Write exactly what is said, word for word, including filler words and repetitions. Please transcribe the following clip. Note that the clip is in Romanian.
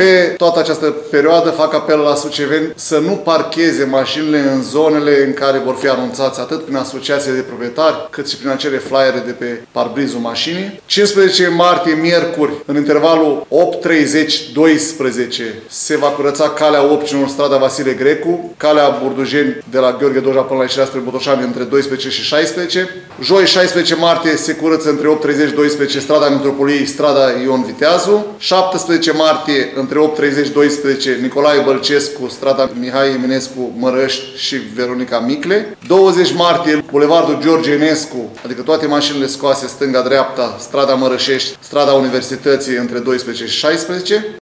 Pe toată această perioadă fac apel la suceveni să nu parcheze mașinile în zonele în care vor fi anunțați atât prin asociații de proprietari, cât și prin acele flyere de pe parbrizul mașinii. cincisprezece martie, miercuri, în intervalul opt treizeci doisprezece, se va curăța calea Opcinor, strada Vasile Grecu, calea Burdujeni de la Gheorghe Doja până la ieșirea spre Botoșani între doisprezece și șaisprezece. Joi, șaisprezece martie, se curăță între opt treizeci doisprezece strada Metropoliei, strada Ion Viteazu. șaptesprezece martie, între opt treizeci doisprezece, Nicolae Bălcescu, strada Mihai Eminescu, Mărăști și Veronica Micle. douăzeci martie, Bulevardul George Enescu, adică toate mașinile scoase stânga-dreapta, strada Mărășești, strada Universității între doisprezece și șaisprezece.